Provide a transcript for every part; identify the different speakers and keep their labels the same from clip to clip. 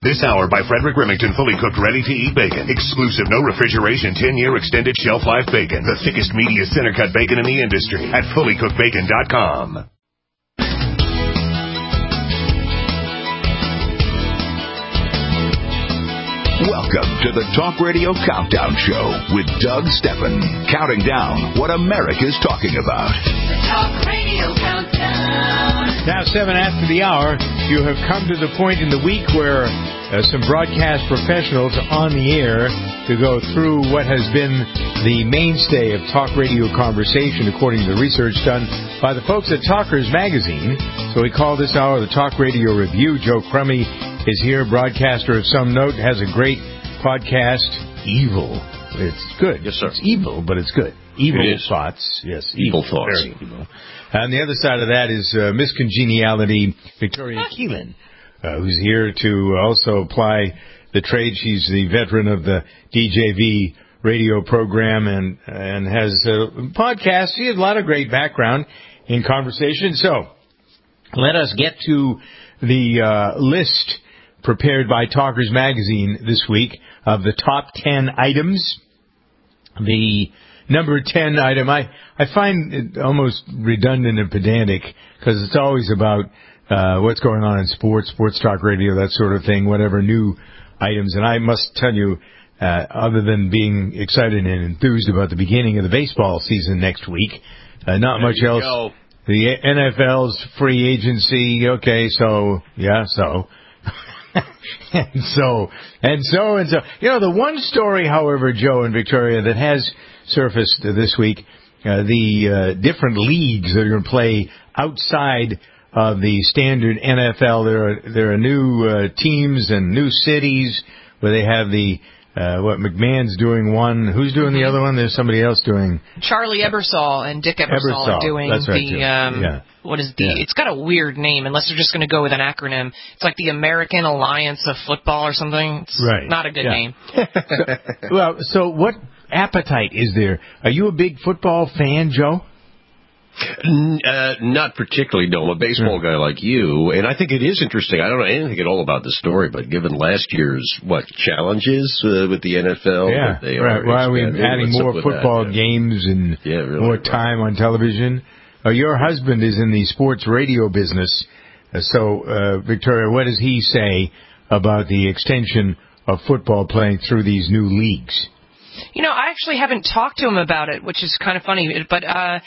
Speaker 1: This hour by Frederick Remington, fully cooked, ready-to-eat bacon. Exclusive, no refrigeration, 10-year extended shelf life bacon. The thickest, meatiest, center-cut bacon in the industry at fullycookedbacon.com.
Speaker 2: Welcome to the Talk Radio Countdown Show with Doug Steffen, counting down what America's talking about.
Speaker 3: The Talk Radio Countdown.
Speaker 4: Now, 7 after the hour, you have come to the point in the week where some broadcast professionals are on the air to go through what has been the mainstay of talk radio conversation, according to the research done by the folks at Talkers Magazine. So we call this hour the Talk Radio Review. Joe Crummy is here, broadcaster of some note, has a great podcast, Evil. It's good.
Speaker 5: Yes, sir.
Speaker 4: It's evil, but it's good. Evil thoughts. Yes,
Speaker 5: evil thoughts.
Speaker 4: Very evil. On the other side of that is Miss Congeniality, Victoria Keelan, who's here to also apply the trade. She's the veteran of the DJV radio program and has a podcast. She has a lot of great background in conversation. So let us get to the list prepared by Talkers Magazine this week of the top 10 items. The number 10 item, I find it almost redundant and pedantic because it's always about what's going on in sports talk radio, that sort of thing, whatever new items. And I must tell you, other than being excited and enthused about the beginning of the baseball season next week, not much else.
Speaker 5: Go.
Speaker 4: The NFL's free agency, okay, so. And so. You know, the one story, however, Joe and Victoria, that has surfaced this week, the different leagues that are going to play outside of the standard NFL. There are new teams and new cities where they have the McMahon's doing one. Who's doing the other one? There's somebody else doing.
Speaker 6: Charlie Ebersol and Dick Ebersol are doing
Speaker 4: That's right,
Speaker 6: what is it's got a weird name, unless they're just going to go with an acronym. It's like the American Alliance of Football or something. It's not a good name.
Speaker 4: So what appetite is there? Are you a big football fan, Joe?
Speaker 5: Not particularly, no. I'm a baseball guy like you, and I think it is interesting. I don't know anything at all about the story, but given last year's, challenges with the NFL?
Speaker 4: Why are we adding more football games and more time on television? Your husband is in the sports radio business, so, Victoria, what does he say about the extension of football playing through these new leagues?
Speaker 6: You know, I actually haven't talked to him about it, which is kind of funny. But I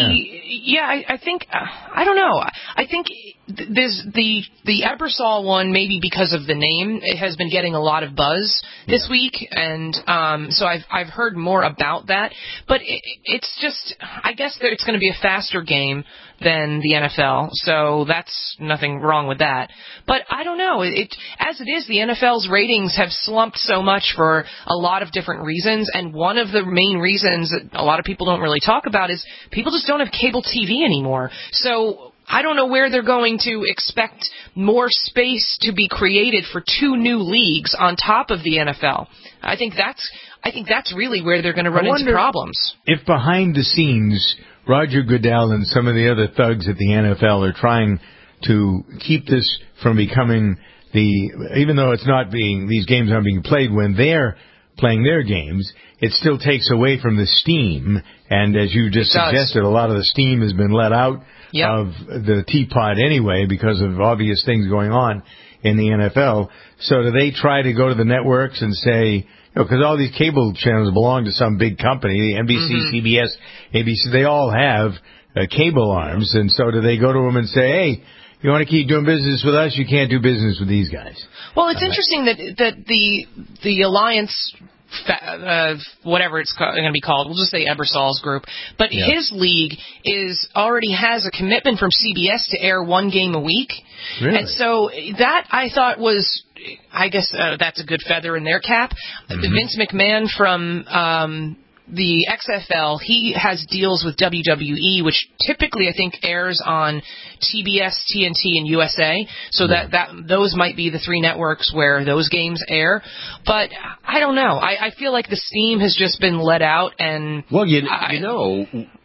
Speaker 6: think I don't know. I think there's the Ebersol one, maybe because of the name, it has been getting a lot of buzz this week, and so I've heard more about that. But it's just, I guess it's going to be a faster game than the NFL, so that's nothing wrong with that. But I don't know. As it is, the NFL's ratings have slumped so much for a lot of different reasons, and one of the main reasons that a lot of people don't really talk about is people just don't have cable TV anymore. So I don't know where they're going to expect more space to be created for two new leagues on top of the NFL. I think that's really where they're going to run into problems.
Speaker 4: If behind the scenes, Roger Goodell and some of the other thugs at the NFL are trying to keep this from becoming even though these games aren't being played when they're playing their games, it still takes away from the steam. And as you just suggested, a lot of the steam has been let out of the teapot anyway because of obvious things going on in the NFL. So do they try to go to the networks and say, because all these cable channels belong to some big company, NBC, CBS, ABC, they all have cable arms. And so do they go to them and say, hey, you want to keep doing business with us, you can't do business with these guys? Well,
Speaker 6: it's interesting that the Alliance, whatever it's going to be called, we'll just say Ebersol's group, but his league already has a commitment from CBS to air one game a week.
Speaker 4: Really?
Speaker 6: And so that I thought was, I guess that's a good feather in their cap. Vince McMahon from the XFL, he has deals with WWE, which typically I think airs on TBS, TNT, and USA. So that those might be the three networks where those games air. But I don't know. I feel like the steam has just been let out, and
Speaker 5: well, you know,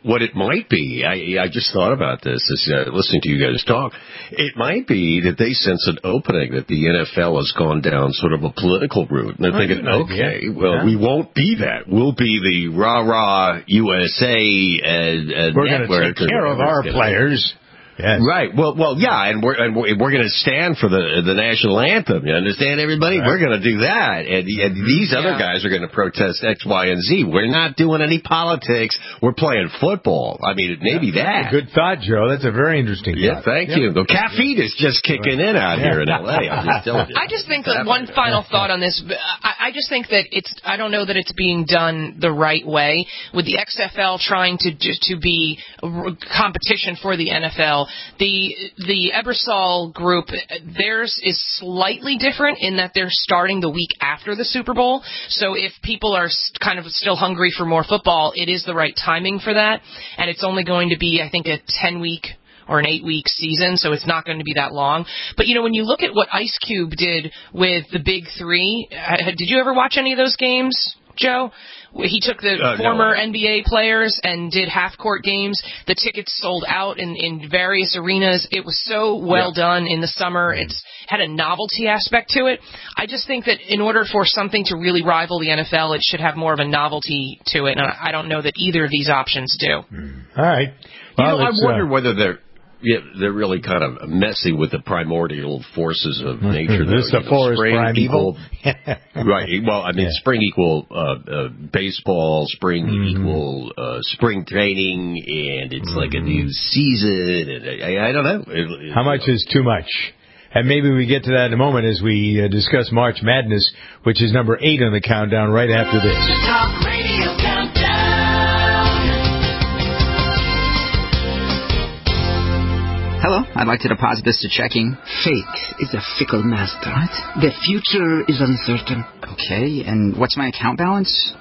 Speaker 5: what it might be, I just thought about this listening to you guys talk. It might be that they sense an opening, that the NFL has gone down sort of a political route. And they're thinking, okay, we won't be that. We'll be the rah-rah USA and
Speaker 4: we're going to take care of our players. Yes.
Speaker 5: Right. Well, yeah, and we're going to stand for the national anthem. You understand, everybody? Right. We're going to do that, and these other guys are going to protest X, Y, and Z. We're not doing any politics. We're playing football. I mean, maybe that.
Speaker 4: Good thought, Joe. That's a very interesting thought.
Speaker 5: Yeah, thank you. The caffeine is just kicking in out here in L.A. I'm just telling you.
Speaker 6: I just think that one final thought on this. I just think that I don't know that it's being done the right way with the XFL trying to be competition for the NFL. The Ebersol group, theirs is slightly different in that they're starting the week after the Super Bowl. So if people are kind of still hungry for more football, it is the right timing for that. And it's only going to be, I think, a 10-week or an 8-week season, so it's not going to be that long. But, when you look at what Ice Cube did with the Big Three, did you ever watch any of those games, Joe? He took the former NBA players and did half-court games. The tickets sold out in various arenas. It was so well done in the summer. It's had a novelty aspect to it. I just think that in order for something to really rival the NFL, it should have more of a novelty to it, and I don't know that either of these options do.
Speaker 4: All right.
Speaker 5: Well, I wonder whether they're really kind of messing with the primordial forces of nature.
Speaker 4: This is the forest primeval.
Speaker 5: Right. Well, I mean, spring equal baseball, spring equal spring training, and it's like a new season. And I don't know.
Speaker 4: How much is too much? And maybe we get to that in a moment as we discuss March Madness, which is number 8 on the countdown right after this.
Speaker 3: Talk Radio Countdown.
Speaker 7: Hello, I'd like to deposit this to checking.
Speaker 8: Fate is a fickle master.
Speaker 7: What?
Speaker 8: The future is uncertain.
Speaker 7: Okay, and what's my account balance?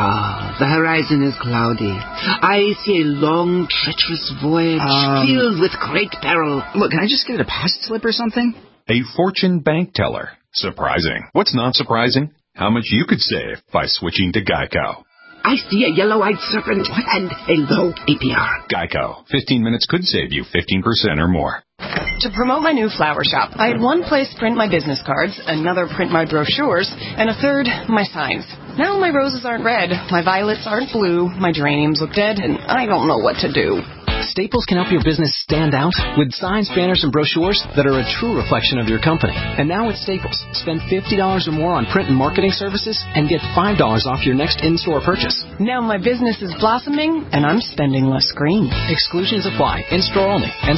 Speaker 8: The horizon is cloudy. I see a long, treacherous voyage filled with great peril.
Speaker 7: Look, can I just get a deposit slip or something?
Speaker 9: A fortune bank teller. Surprising. What's not surprising? How much you could save by switching to Geico.
Speaker 8: I see a yellow-eyed serpent and a low APR.
Speaker 9: Geico. 15 minutes could save you 15% or more.
Speaker 10: To promote my new flower shop, I had one place print my business cards, another print my brochures, and a third, my signs. Now my roses aren't red, my violets aren't blue, my geraniums look dead, and I don't know what to do.
Speaker 11: Staples can help your business stand out with signs, banners, and brochures that are a true reflection of your company. And now at Staples, spend $50 or more on print and marketing services and get $5 off your next in-store purchase.
Speaker 10: Now my business is blossoming, and I'm spending less green.
Speaker 11: Exclusions apply. In-store only. Ends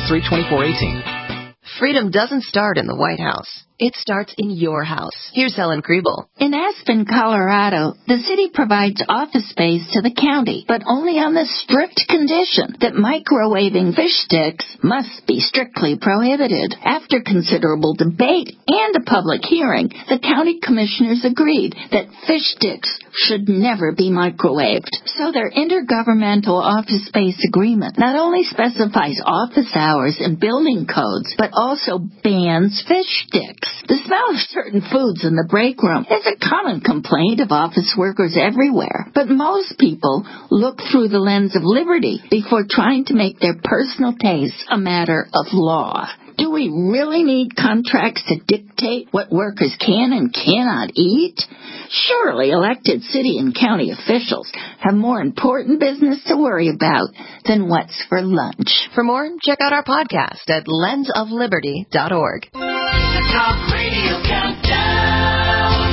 Speaker 11: 3/24/18.
Speaker 12: Freedom doesn't start in the White House. It starts in your house. Here's Helen Kriebel.
Speaker 13: In Aspen, Colorado, the city provides office space to the county, but only on the strict condition that microwaving fish sticks must be strictly prohibited. After considerable debate and a public hearing, the county commissioners agreed that fish sticks should never be microwaved. So their intergovernmental office space agreement not only specifies office hours and building codes, but also bans fish sticks. The smell of certain foods in the break room is a common complaint of office workers everywhere, but most people look through the lens of liberty before trying to make their personal tastes a matter of law. Do we really need contracts to dictate what workers can and cannot eat? Surely elected city and county officials have more important business to worry about than what's for lunch.
Speaker 12: For more, check out our podcast at lensofliberty.org.
Speaker 3: The Talk Radio Countdown.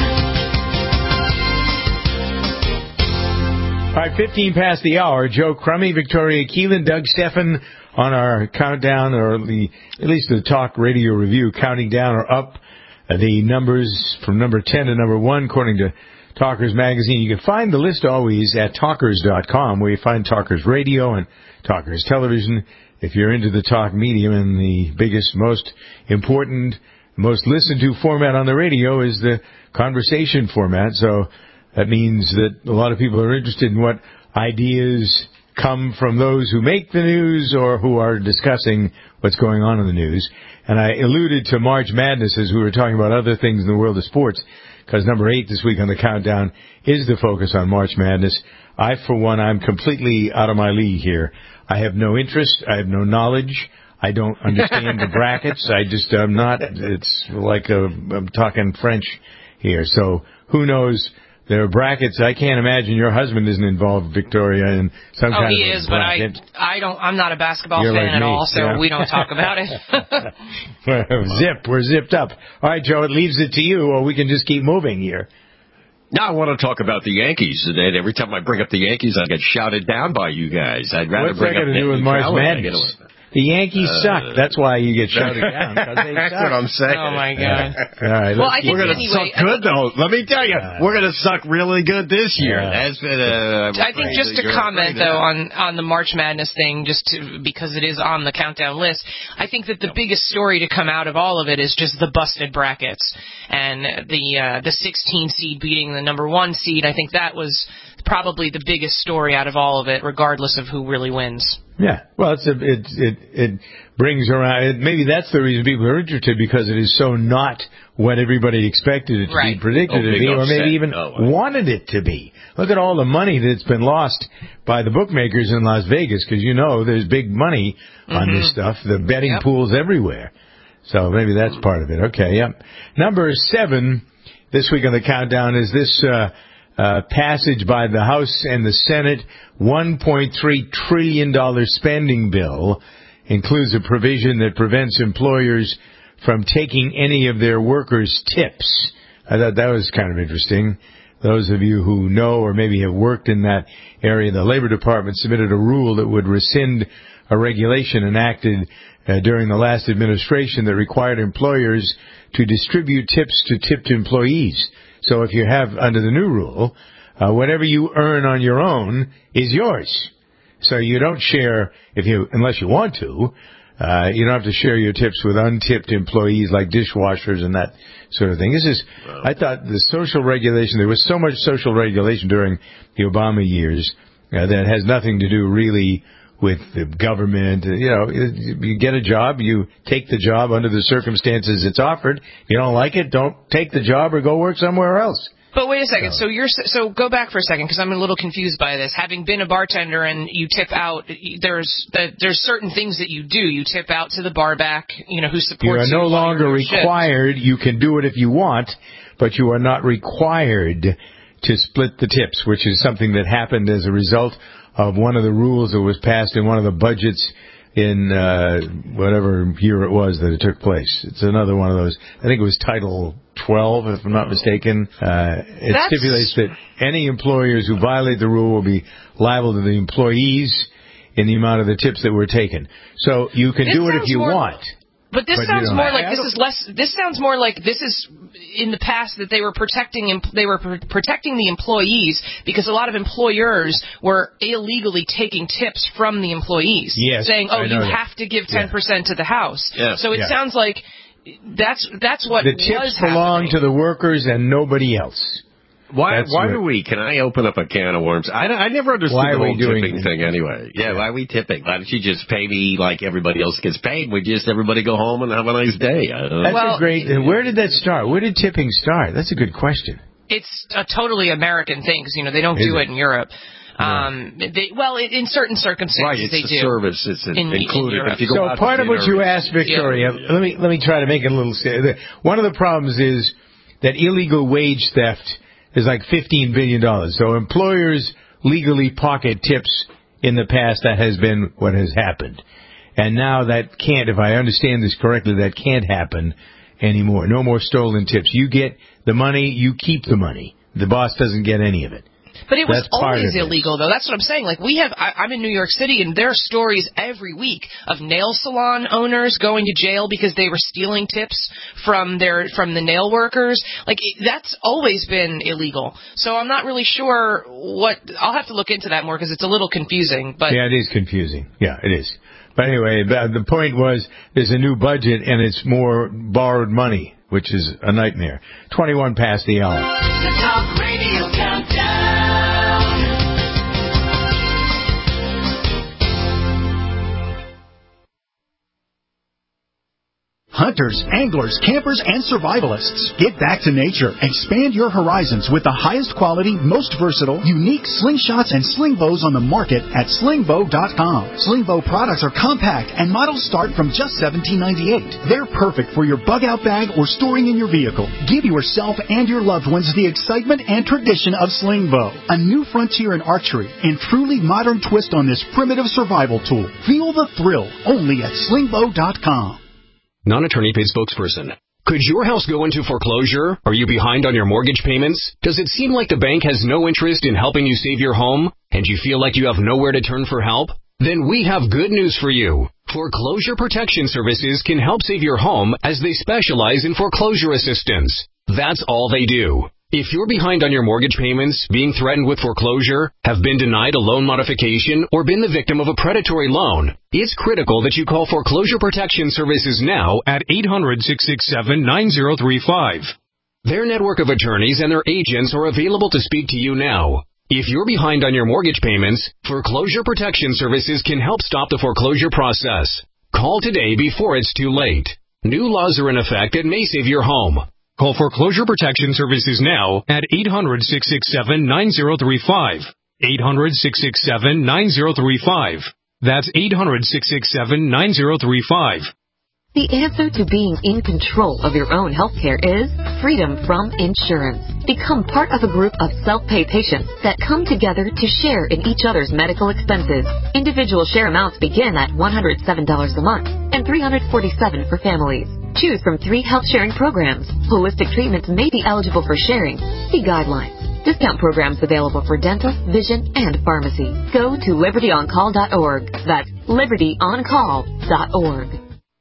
Speaker 4: All right, 15 past the hour. Joe Crummy, Victoria Keelan, Doug Steffen on our countdown, or at least the Talk Radio Review, counting down or up the numbers from number 10 to number 1, according to Talkers Magazine. You can find the list always at talkers.com, where you find Talkers Radio and Talkers Television. If you're into the talk medium, and the biggest, most important, most listened to format on the radio is the conversation format. So that means that a lot of people are interested in what ideas come from those who make the news or who are discussing what's going on in the news. And I alluded to March Madness as we were talking about other things in the world of sports, because number 8 this week on the countdown is the focus on March Madness. I, for one, I'm completely out of my league here. I have no interest. I have no knowledge. I don't understand the brackets. I'm not, it's like I'm talking French here. So who knows? There are brackets. I can't imagine your husband isn't involved, Victoria, in some kind of
Speaker 6: he is,
Speaker 4: bracket.
Speaker 6: but I'm not a basketball
Speaker 4: You're
Speaker 6: fan
Speaker 4: like
Speaker 6: at
Speaker 4: me.
Speaker 6: all, so
Speaker 4: Yeah.
Speaker 6: we don't talk about it.
Speaker 4: We're zipped up. All right, Joe, it leaves it to you, or we can just keep moving here.
Speaker 5: Now I want to talk about the Yankees, and every time I bring up the Yankees, I get shouted down by you guys. I'd rather
Speaker 4: What's
Speaker 5: bring
Speaker 4: that
Speaker 5: up
Speaker 4: got to do with March
Speaker 5: neutrality.
Speaker 4: Madness? The Yankees suck. That's why you get shouted down. They
Speaker 5: That's
Speaker 4: suck.
Speaker 5: what I'm saying.
Speaker 6: Oh, my God.
Speaker 4: All right,
Speaker 6: Well, I think
Speaker 5: we're going to
Speaker 6: anyway,
Speaker 5: suck good, though. Let me tell you, we're going to suck really good this year.
Speaker 4: Yeah.
Speaker 5: That's been
Speaker 6: I think just to comment, though, on the March Madness thing, because it is on the countdown list, I think that the biggest story to come out of all of it is just the busted brackets. And the 16 seed beating the number 1 seed, I think that was probably the biggest story out of all of it, regardless of who really wins.
Speaker 4: Yeah, well, it brings around. Maybe that's the reason people are interested, because it is so not what everybody expected it to be, predicted it to be, or maybe even wanted it to be. Look at all the money that's been lost by the bookmakers in Las Vegas, because there's big money on this stuff. The betting pools everywhere. So maybe that's part of it. Okay, yep. Number 7 this week on the countdown is this passage by the House and the Senate. $1.3 trillion spending bill includes a provision that prevents employers from taking any of their workers' tips. I thought that was kind of interesting. Those of you who know or maybe have worked in that area, the Labor Department submitted a rule that would rescind a regulation enacted during the last administration that required employers to distribute tips to tipped employees. So if you have, under the new rule, whatever you earn on your own is yours. So you don't share, unless you want to, you don't have to share your tips with untipped employees like dishwashers and that sort of thing. I thought the social regulation, there was so much social regulation during the Obama years that has nothing to do really with the government. You get a job, you take the job under the circumstances it's offered. If you don't like it, don't take the job or go work somewhere else.
Speaker 6: But wait a second. So go back for a second, because I'm a little confused by this. Having been a bartender and you tip out, there's certain things that you do. You tip out to the bar back, who supports you.
Speaker 4: You are no longer required. You can do it if you want, but you are not required to split the tips, which is something that happened as a result of one of the rules that was passed in one of the budgets in whatever year it was that it took place. It's another one of those. I think it was Title 12, if I'm not mistaken. It stipulates that any employers who violate the rule will be liable to the employees in the amount of the tips that were taken. So you can do it if you want.
Speaker 6: But this sounds more like this is less. This sounds more like this is in the past that they were protecting the employees, because a lot of employers were illegally taking tips from the employees, saying, "Oh, you have to give 10% to the house."
Speaker 5: Yeah.
Speaker 6: So it sounds like that's what
Speaker 4: the tips belong to the workers and nobody else.
Speaker 5: Why do we? Can I open up a can of worms? I never understood the whole tipping thing anyway. Yeah, why are we tipping? Why don't you just pay me like everybody else gets paid? Everybody go home and have a nice day.
Speaker 4: That's a great. Where did that start? Where did tipping start? That's a good question.
Speaker 6: It's a totally American thing, because they don't do it in Europe. In certain circumstances they do.
Speaker 5: It's a service. It's included. If you go out
Speaker 4: part
Speaker 5: to
Speaker 4: of what
Speaker 5: dinner,
Speaker 4: you asked, Victoria, let me try to make it a little. One of the problems is that illegal wage theft is like $15 billion. So employers legally pocket tips in the past. That has been what has happened. And now that can't, if I understand this correctly, that can't happen anymore. No more stolen tips. You get the money, you keep the money. The boss doesn't get any of it.
Speaker 6: But it was always illegal, though. That's what I'm saying. Like, I'm in New York City, and there are stories every week of nail salon owners going to jail because they were stealing tips from the nail workers. Like, that's always been illegal. So I'm not really sure I'll have to look into that more, because it's a little confusing. But
Speaker 4: yeah, it is confusing. Yeah, it is. But anyway, the point was there's a new budget, and it's more borrowed money, which is a nightmare. 21 past the hour.
Speaker 3: The Talk Radio Countdown.
Speaker 14: hunters, anglers, campers, and survivalists. Get back to nature. Expand your horizons with the highest quality, most versatile, unique slingshots and sling bows on the market at slingbow.com. Sling bow products are compact and models start from just $17.98. They're perfect for your bug-out bag or storing in your vehicle. Give yourself and your loved ones the excitement and tradition of sling bow, a new frontier in archery and truly modern twist on this primitive survival tool. Feel the thrill only at slingbow.com.
Speaker 15: Non-attorney paid spokesperson. Could your house go into foreclosure? Are you behind on your mortgage payments? Does it seem like the bank has no interest in helping you save your home? And you feel like you have nowhere to turn for help? Then we have good news for you. Foreclosure Protection Services can help save your home as they specialize in foreclosure assistance. That's all they do. If you're behind on your mortgage payments, being threatened with foreclosure, have been denied a loan modification, or been the victim of a predatory loan, it's critical that you call Foreclosure Protection Services now at 800-667-9035. Their network of attorneys and their agents are available to speak to you now. If you're behind on your mortgage payments, Foreclosure Protection Services can help stop the foreclosure process. Call today before it's too late. New laws are in effect that may save your home. Call Foreclosure Protection Services now at 800-667-9035. 800-667-9035. That's 800-667-9035.
Speaker 16: The answer to being in control of your own healthcare is freedom from insurance. Become part of a group of self-pay patients that come together to share in each other's medical expenses. Individual share amounts begin at $107 a month and $347 for families. Choose from 3 health-sharing programs. Holistic treatments may be eligible for sharing. See guidelines. Discount programs available for dental, vision, and pharmacy. Go to libertyoncall.org. That's libertyoncall.org.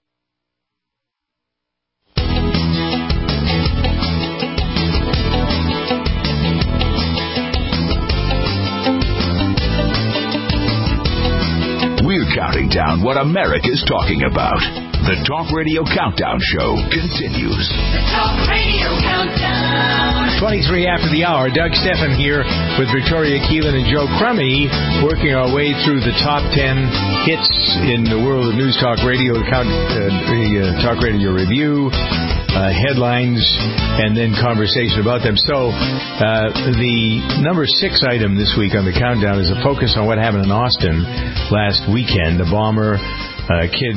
Speaker 2: We're counting down what America's talking about. The Talk Radio Countdown Show continues.
Speaker 3: The Talk Radio Countdown.
Speaker 4: 23 after the hour. Doug Stephan here with Victoria Keelan and Joe Crummey, working our way through the top 10 hits in the world of News Talk Radio, Talk Radio Review, headlines, and then conversation about them. So the number 6 item this week on the countdown is a focus on what happened in Austin last weekend. The bomber kid,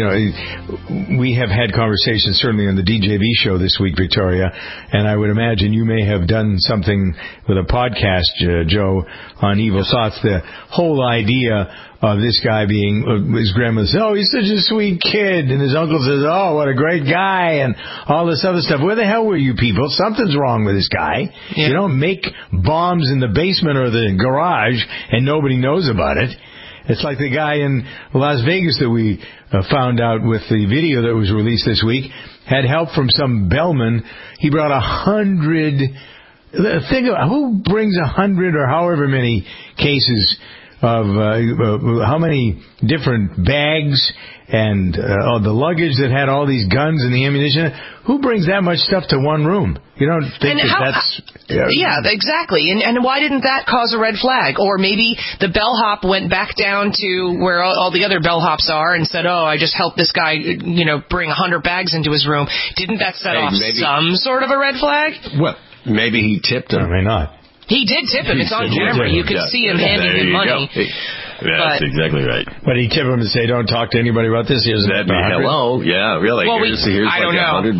Speaker 4: we have had conversations certainly on the DJV show this week, Victoria, and I would imagine you may have done something with a podcast, Joe, on Evil Thoughts. The whole idea of this guy being, his grandmother says, oh, he's such a sweet kid, and his uncle says, oh, what a great guy, and all this other stuff. Where the hell were you people? Something's wrong with this guy. Yeah. You don't make bombs in the basement or the garage, and nobody knows about it. It's like the guy in Las Vegas that we found out with the video that was released this week had help from some bellman. He brought 100. Think about who brings 100 or however many cases of how many different bags and the luggage that had all these guns and the ammunition. Who brings that much stuff to one room? You don't think that's...
Speaker 6: Yeah, exactly. And why didn't that cause a red flag? Or maybe the bellhop went back down to where all the other bellhops are and said, oh, I just helped this guy, bring 100 bags into his room. Didn't that set off some sort of a red flag?
Speaker 5: Well, maybe he tipped him.
Speaker 4: Or may not.
Speaker 6: He did tip him. It's on camera. You could see him handing him money.
Speaker 5: That's exactly right.
Speaker 4: But he tipped him to say, don't talk to anybody about this.
Speaker 5: That'd be hello. Yeah, really.
Speaker 6: Well,
Speaker 5: here's
Speaker 6: I don't know.
Speaker 5: $100.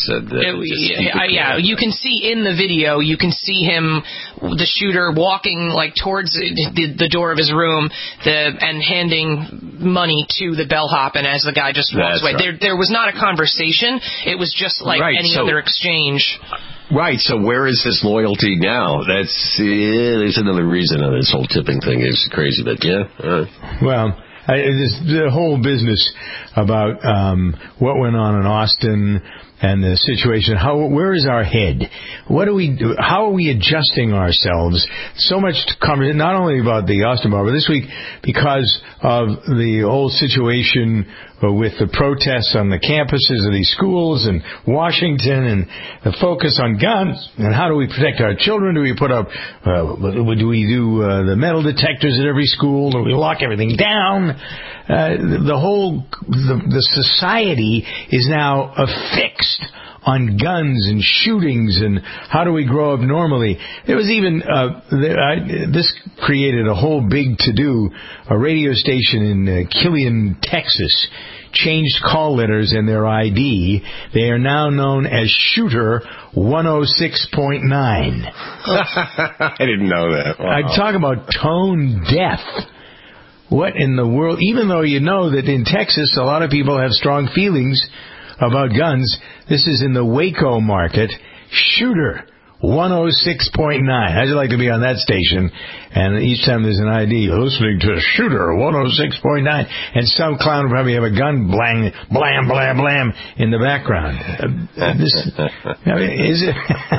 Speaker 6: You can see in the video, you can see him, the shooter, walking towards the door of his room and handing money to the bellhop, and as the guy just walks away. Right. There was not a conversation. It was just any other exchange.
Speaker 5: Right, so where is his loyalty now? There's another reason on this whole tipping thing is crazy, but yeah.
Speaker 4: Well, the whole business about what went on in Austin and the situation. Where is our head? What do we do? How are we adjusting ourselves? So much to cover, not only about the Austin Bar, but this week because of the whole situation with the protests on the campuses of these schools in Washington and the focus on guns and how do we protect our children? Do we put up, do we do the metal detectors at every school? Do we lock everything down? The society is now affixed on guns and shootings and how do we grow up normally. There was even, this created a whole big to-do. A radio station in Killian, Texas, changed call letters in their ID. They are now known as Shooter 106.9.
Speaker 5: I didn't know that. Wow.
Speaker 4: I'm talking about tone deaf. What in the world? Even though you know that in Texas, a lot of people have strong feelings about guns. This is in the Waco market. Shooter 106.9. How'd you like to be on that station? And each time there's an ID, listening to Shooter 106.9, and some clown will probably have a gun blam, blam, blam, blam in the background. Is it?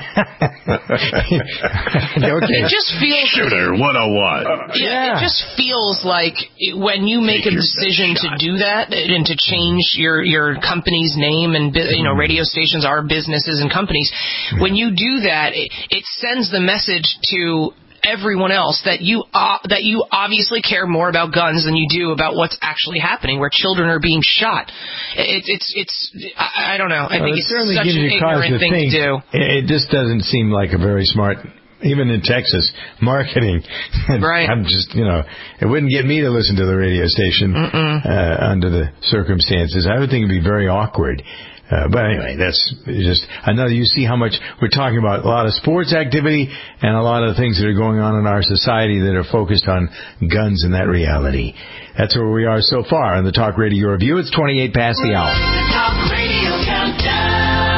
Speaker 4: Okay.
Speaker 6: It just feels
Speaker 5: Shooter 101.
Speaker 6: Yeah, it just feels like when you make a decision to do that and to change your company's name and radio stations are businesses and companies. When you do that, it sends the message to everyone else that you obviously care more about guns than you do about what's actually happening, where children are being shot. I don't know. I think it's such an ignorant thing to do.
Speaker 4: It just doesn't seem like a very smart, even in Texas, marketing.
Speaker 6: Right.
Speaker 4: I'm just, it wouldn't get me to listen to the radio station under the circumstances. I would think it'd be very awkward. But anyway, that's just another. You see how much we're talking about a lot of sports activity and a lot of things that are going on in our society that are focused on guns and that reality. That's where we are so far on the Talk Radio Review. It's 28 past the hour.
Speaker 3: The Talk Radio Countdown.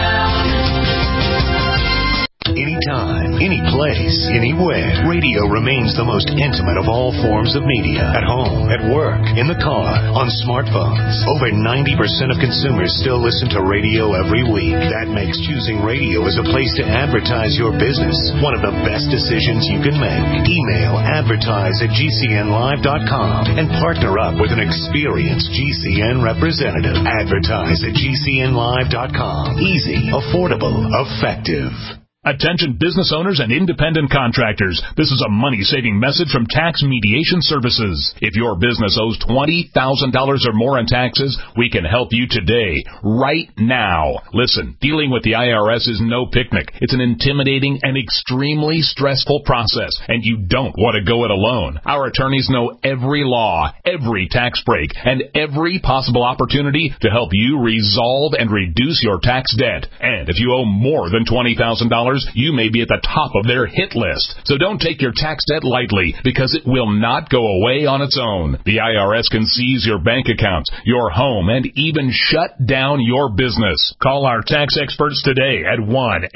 Speaker 1: Anytime, any place, anywhere. Radio remains the most intimate of all forms of media. At home, at work, in the car, on smartphones. Over 90% of consumers still listen to radio every week. That makes choosing radio as a place to advertise your business one of the best decisions you can make. Email advertise@gcnlive.com and partner up with an experienced GCN representative. Advertise@gcnlive.com. Easy, affordable, effective.
Speaker 17: Attention business owners and independent contractors. This is a money-saving message from Tax Mediation Services. If your business owes $20,000 or more in taxes, we can help you today, right now. Listen, dealing with the IRS is no picnic. It's an intimidating and extremely stressful process, and you don't want to go it alone. Our attorneys know every law, every tax break, and every possible opportunity to help you resolve and reduce your tax debt. And if you owe more than $20,000, you may be at the top of their hit list. So don't take your tax debt lightly, because it will not go away on its own. The IRS can seize your bank accounts, your home, and even shut down your business. Call our tax experts today at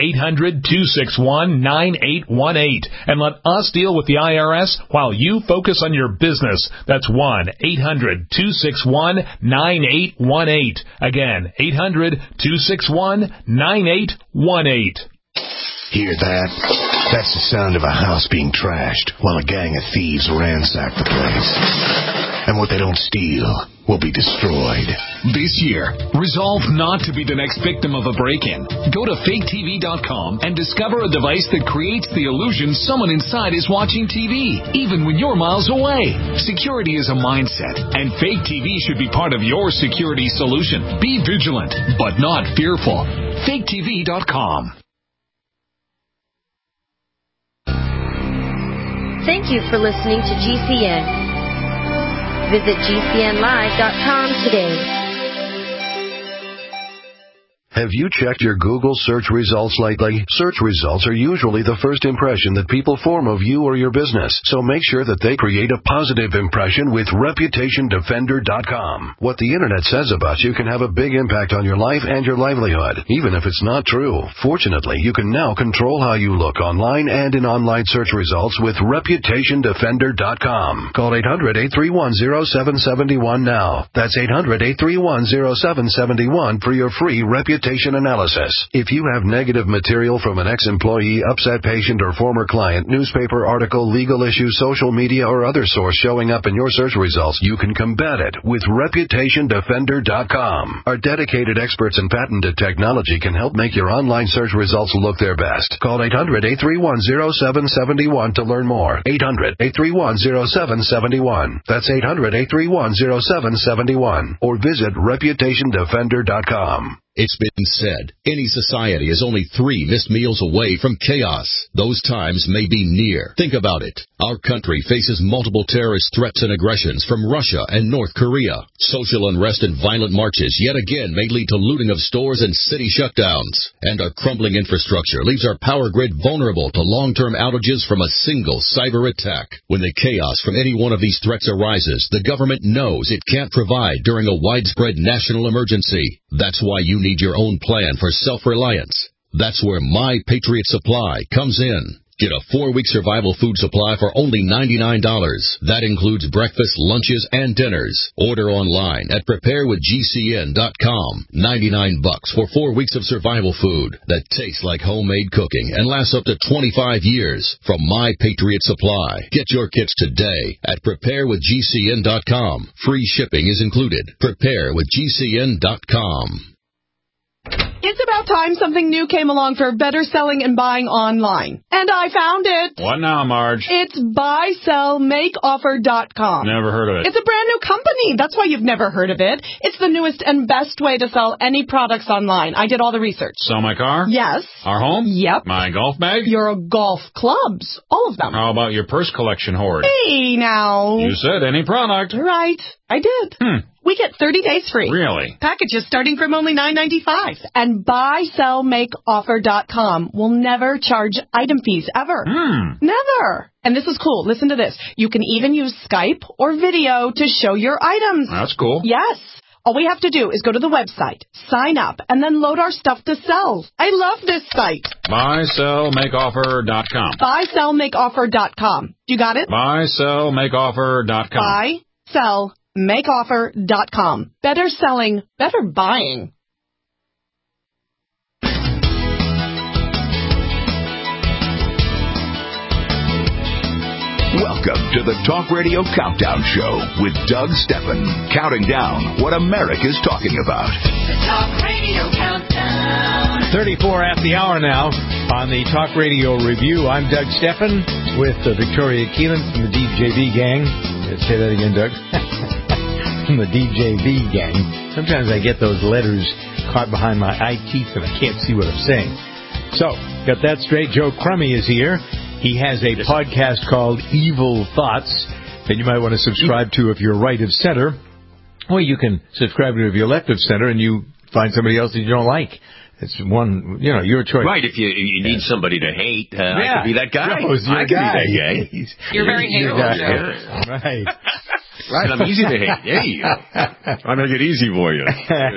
Speaker 17: 1-800-261-9818 and let us deal with the IRS while you focus on your business. That's 1-800-261-9818. Again, 800-261-9818.
Speaker 1: Hear that? That's the sound of a house being trashed while a gang of thieves ransack the place. And what they don't steal will be destroyed.
Speaker 18: This year, resolve not to be the next victim of a break-in. Go to faketv.com and discover a device that creates the illusion someone inside is watching TV, even when you're miles away. Security is a mindset, and Fake TV should be part of your security solution. Be vigilant, but not fearful. faketv.com.
Speaker 16: Thank you for listening to GCN. Visit GCNlive.com today.
Speaker 19: Have you checked your Google search results lately? Search results are usually the first impression that people form of you or your business, so make sure that they create a positive impression with ReputationDefender.com. What the Internet says about you can have a big impact on your life and your livelihood, even if it's not true. Fortunately, you can now control how you look online and in online search results with ReputationDefender.com. Call 800-831-0771 now. That's 800-831-0771 for your free Reputation reputation analysis. If you have negative material from an ex-employee, upset patient, or former client, newspaper article, legal issue, social media, or other source showing up in your search results, you can combat it with ReputationDefender.com. Our dedicated experts in patented technology can help make your online search results look their best. Call 800-831-0771 to learn more. 800-831-0771. That's 800-831-0771. Or visit ReputationDefender.com.
Speaker 20: It's been said, any society is only 3 missed meals away from chaos. Those times may be near. Think about it. Our country faces multiple terrorist threats and aggressions from Russia and North Korea. Social unrest and violent marches yet again may lead to looting of stores and city shutdowns. And our crumbling infrastructure leaves our power grid vulnerable to long-term outages from a single cyber attack. When the chaos from any one of these threats arises, the government knows it can't provide during a widespread national emergency. That's why you need your own plan for self-reliance. That's where My Patriot Supply comes in. Get a 4-week survival food supply for only $99. That includes breakfast, lunches, and dinners. Order online at preparewithgcn.com. $99 for 4 weeks of survival food that tastes like homemade cooking and lasts up to 25 years from My Patriot Supply. Get your kits today at preparewithgcn.com. Free shipping is included. Preparewithgcn.com.
Speaker 10: It's about time something new came along for better selling and buying online. And I found it.
Speaker 9: What now, Marge?
Speaker 10: It's buysellmakeoffer.com.
Speaker 9: Never heard of it.
Speaker 10: It's a brand new company. That's why you've never heard of it. It's the newest and best way to sell any products online. I did all the research.
Speaker 9: Sell my car?
Speaker 10: Yes.
Speaker 9: Our home?
Speaker 10: Yep.
Speaker 9: My golf bag?
Speaker 10: Your golf clubs. All of them.
Speaker 9: How about your purse collection hoard?
Speaker 10: Hey, now.
Speaker 9: You said any product.
Speaker 10: Right. I did. We get 30 days free.
Speaker 9: Really?
Speaker 10: Packages starting from only $9.95. And buysellmakeoffer.com will never charge item fees ever. Never. And this is cool. Listen to this. You can even use Skype or video to show your items.
Speaker 9: That's cool.
Speaker 10: Yes. All we have to do is go to the website, sign up, and then load our stuff to sell. I love this site.
Speaker 9: Buysellmakeoffer.com.
Speaker 10: Buysellmakeoffer.com. You got it?
Speaker 9: Buysellmakeoffer.com.
Speaker 10: Buysellmakeoffer.com. Better selling, better buying.
Speaker 2: Welcome to the Talk Radio Countdown Show with Doug Steffen, counting down what America's talking about.
Speaker 3: The Talk Radio Countdown.
Speaker 4: 34 after the hour now on the Talk Radio Review. I'm Doug Steffen with Victoria Keelan from the DJV gang. Say that again, Doug. From the DJV gang. Sometimes I get those letters caught behind my eye teeth and I can't see what I'm saying. So, got that straight. Joe Crummey is here. He has a podcast called Evil Thoughts that you might want to subscribe to if you're right of center. Or you can subscribe to if you're left of center and you find somebody else that you don't like. It's one, your choice.
Speaker 5: Right, if you need somebody to hate, I could be that guy.
Speaker 4: Joe's your
Speaker 5: I could
Speaker 4: guy.
Speaker 5: be that guy.
Speaker 6: You're very hateable.
Speaker 4: Right.
Speaker 5: Right, I'm easy to hate. There you go. I make it easy for you.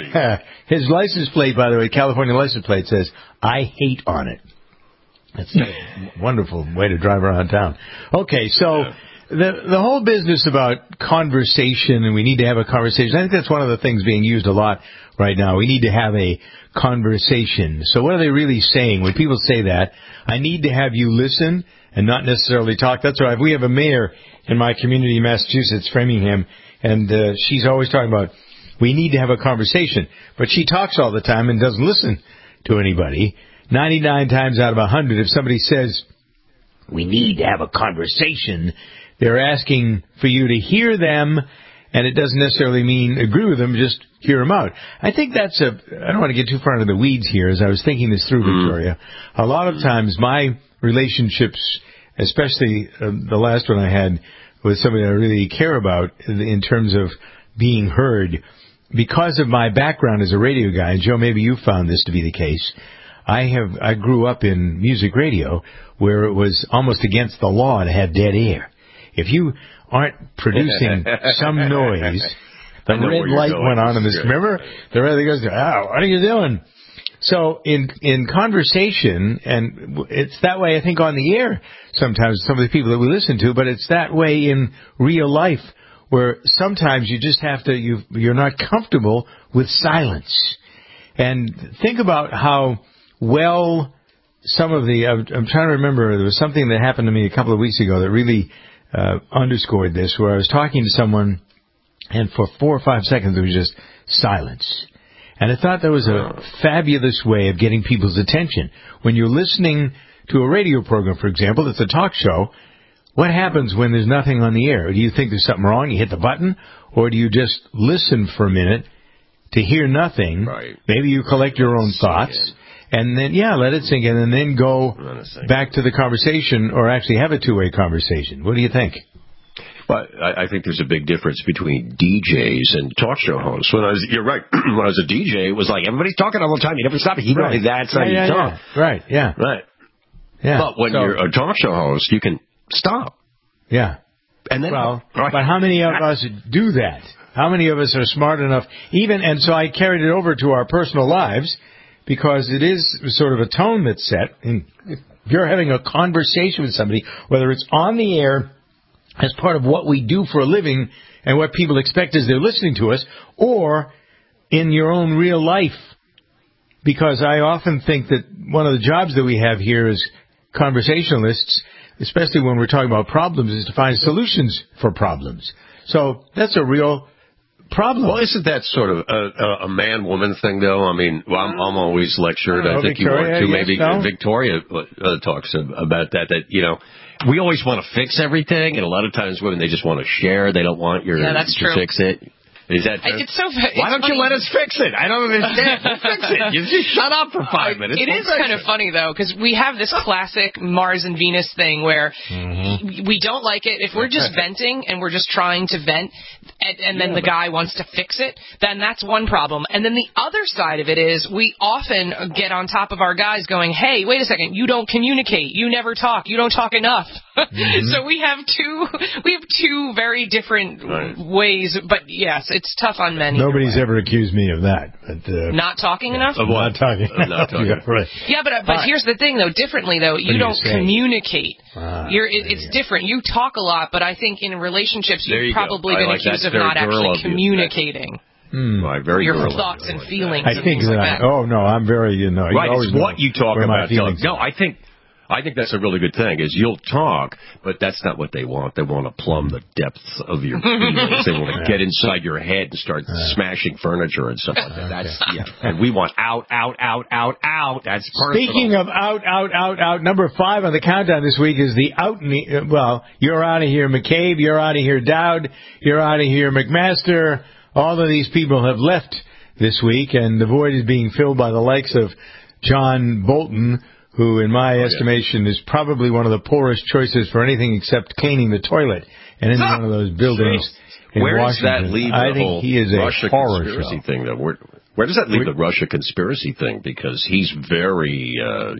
Speaker 4: His license plate, by the way, California license plate says, I hate on it. That's a wonderful way to drive around town. Okay, so the whole business about conversation, and we need to have a conversation, I think that's one of the things being used a lot right now. We need to have a conversation. So what are they really saying? When people say that, I need to have you listen and not necessarily talk. That's right. We have a mayor in my community in Massachusetts, Framingham, and she's always talking about we need to have a conversation. But she talks all the time and doesn't listen to anybody. 99 times out of 100, if somebody says, we need to have a conversation, they're asking for you to hear them, and it doesn't necessarily mean agree with them, just hear them out. I think I don't want to get too far into the weeds here as I was thinking this through, Victoria. A lot of times my relationships, especially the last one I had with somebody I really care about in terms of being heard, because of my background as a radio guy, and Joe, maybe you found this to be the case, I grew up in music radio where it was almost against the law to have dead air. If you aren't producing some noise, the red light went on in this. Remember? The red light goes, what are you doing? So in conversation, and it's that way I think on the air sometimes, some of the people that we listen to, but it's that way in real life where sometimes you just have to, you're not comfortable with silence. And think about how well some of the... I'm trying to remember, there was something that happened to me a couple of weeks ago that really underscored this, where I was talking to someone, and for 4 or 5 seconds there was just silence. And I thought that was a fabulous way of getting people's attention. When you're listening to a radio program, for example, it's a talk show, what happens when there's nothing on the air? Do you think there's something wrong? You hit the button? Or do you just listen for a minute to hear nothing?
Speaker 5: Right.
Speaker 4: Maybe you collect your own thoughts. And then, let it sink in, and then go back to the conversation, or actually have a two-way conversation. What do you think?
Speaker 5: Well, I think there's a big difference between DJs and talk show hosts. You're right. When I was a DJ, it was like everybody's talking all the time. You never stop it. That's how you talk.
Speaker 4: Right. Yeah.
Speaker 5: But when you're a talk show host, you can stop.
Speaker 4: Yeah.
Speaker 5: And then,
Speaker 4: but how many of us do that? How many of us are smart enough? And so I carried it over to our personal lives, because it is sort of a tone that's set. And if you're having a conversation with somebody, whether it's on the air as part of what we do for a living and what people expect as they're listening to us, or in your own real life. Because I often think that one of the jobs that we have here as conversationalists, especially when we're talking about problems, is to find solutions for problems. So that's a real problem.
Speaker 5: Well, isn't that sort of a man-woman thing, though? I mean, I'm always lectured. I think Victoria, you are, too. Maybe Victoria talks about that, we always want to fix everything, and a lot of times women, they just want to share. They don't want to fix it. Is that true? Why don't you let us fix it? I don't understand. We'll fix it. You just shut up for 5 minutes.
Speaker 6: It is kind of funny, though, because we have this classic Mars and Venus thing where we don't like it. If we're just venting and we're just trying to vent, and then the guy wants to fix it, then that's one problem. And then the other side of it is we often get on top of our guys going, hey, wait a second, you don't communicate. You never talk. You don't talk enough. So we have two very different ways, but yes, it's tough on men.
Speaker 4: Nobody's ever accused me of that. But,
Speaker 6: not talking enough?
Speaker 4: Of not talking.
Speaker 5: Not talking.
Speaker 4: Right.
Speaker 6: Yeah, but here's the thing, though. Differently, though, you don't communicate. It's different. You talk a lot, but I think in relationships you've probably been accused of not actually communicating. Your thoughts and feelings.
Speaker 4: I think that. Oh no, I'm very.
Speaker 5: Right. It's what you talk about. No, I think that's a really good thing, is you'll talk, but that's not what they want. They want to plumb the depths of your feelings. They want to get inside your head and start smashing furniture and stuff like that. And we want out. That's personal.
Speaker 4: Speaking of out, number 5 on the countdown this week is the out. Well, you're out of here, McCabe. You're out of here, Dowd. You're out of here, McMaster. All of these people have left this week, and the void is being filled by the likes of John Bolton, who, in my estimation, is probably one of the poorest choices for anything except cleaning the toilet in any one of those buildings in
Speaker 5: Where
Speaker 4: Washington.
Speaker 5: Does that leave
Speaker 4: I
Speaker 5: the
Speaker 4: think
Speaker 5: whole
Speaker 4: he is
Speaker 5: Russia
Speaker 4: a horror
Speaker 5: conspiracy
Speaker 4: show.
Speaker 5: thing, though? Where does that leave the Russia conspiracy thing? Because he's very,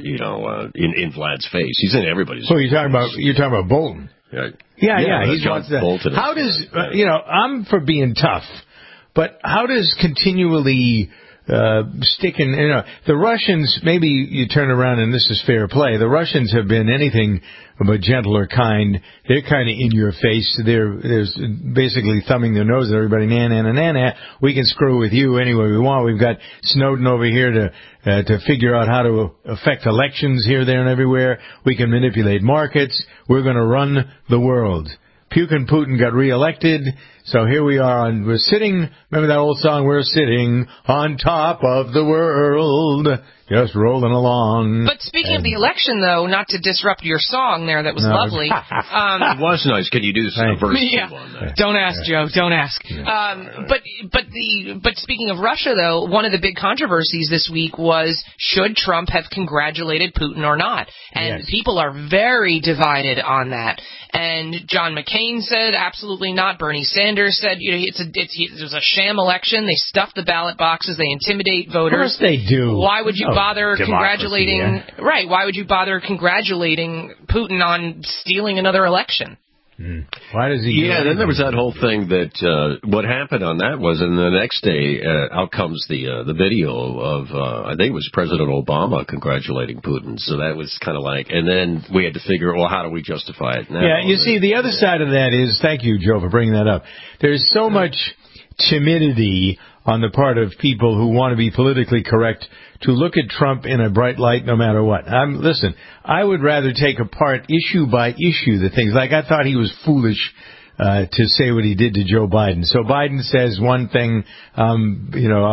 Speaker 5: in Vlad's face. He's in everybody's.
Speaker 4: So you're talking about Bolton? Yeah. He's wants that.
Speaker 5: Bolton.
Speaker 4: How does I'm for being tough, but how does continually sticking, the Russians, maybe you turn around and this is fair play, the Russians have been anything but gentle or kind. They're kind of in your face. They're basically thumbing their nose at everybody. Nah. We can screw with you any way we want. We've got Snowden over here to figure out how to affect elections here, there, and everywhere. We can manipulate markets. We're going to run the world. Putin got reelected, so here we are, and we're sitting, remember that old song, we're sitting on top of the world, just rolling along.
Speaker 6: But speaking of the election, though, not to disrupt your song there, that was lovely.
Speaker 5: It was nice. Can you do some verse 2 on that?
Speaker 6: Don't ask, Joe, don't ask. But speaking of Russia, though, one of the big controversies this week was, should Trump have congratulated Putin or not? And people are very divided on that. And John McCain said, absolutely not. Bernie Sanders said, it was a sham election. They stuffed the ballot boxes. They intimidate voters.
Speaker 4: Of course they do.
Speaker 6: Why would you bother congratulating? Right. Why would you bother congratulating Putin on stealing another election?
Speaker 4: Why does he?
Speaker 5: Yeah, then there was that whole thing that what happened on that was, and the next day out comes the video of I think it was President Obama congratulating Putin. So that was kind of like, and then we had to figure, well, how do we justify it now?
Speaker 4: Yeah, you see, the other side of that is, thank you, Joe, for bringing that up. There's so much timidity on the part of people who want to be politically correct to look at Trump in a bright light no matter what. Listen, I would rather take apart issue by issue the things. Like, I thought he was foolish to say what he did to Joe Biden. So Biden says one thing, I'm